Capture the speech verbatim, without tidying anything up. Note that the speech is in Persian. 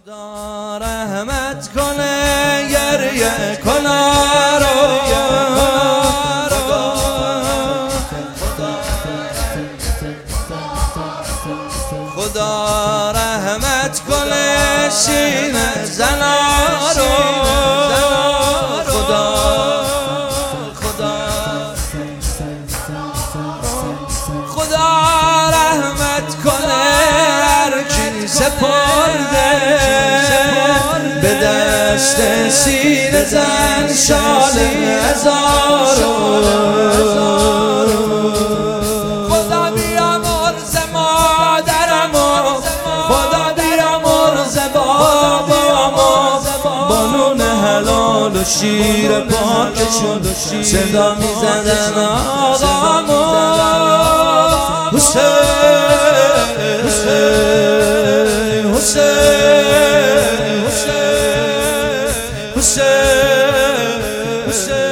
خدا رحمت کنه گریه کنا رو، خدا رحمت کنه سینه زنا رو، خدا خدا خدا رحمت کنه هر کی سپرده به دست سینه زن شال هزار، خدا بیامرز مادرم و خدا بیامرز بابامو با نون حلال و شیر پاکشون صدا میزدن آقامو حسین حسین حسین حسین حسین